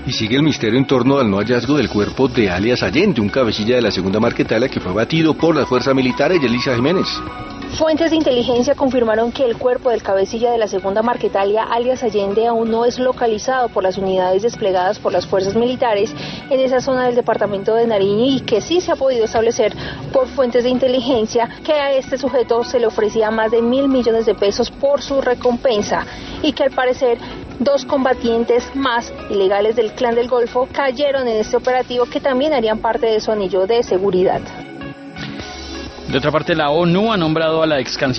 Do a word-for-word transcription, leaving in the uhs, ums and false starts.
Y sigue el misterio en torno al no hallazgo del cuerpo de alias Allende, un cabecilla de la segunda Marquetalia que fue abatido por las fuerzas militares. Yelisa Jiménez. Fuentes de inteligencia confirmaron que el cuerpo del cabecilla de la segunda Marquetalia, alias Allende, aún no es localizado por las unidades desplegadas por las fuerzas militares en esa zona del departamento de Nariño, y que sí se ha podido establecer por fuentes de inteligencia que a este sujeto se le ofrecía más de mil millones de pesos por su recompensa, y que al parecer dos combatientes más ilegales del Clan del Golfo cayeron en este operativo, que también harían parte de su anillo de seguridad. De otra parte, la ONU ha nombrado a la ex canciller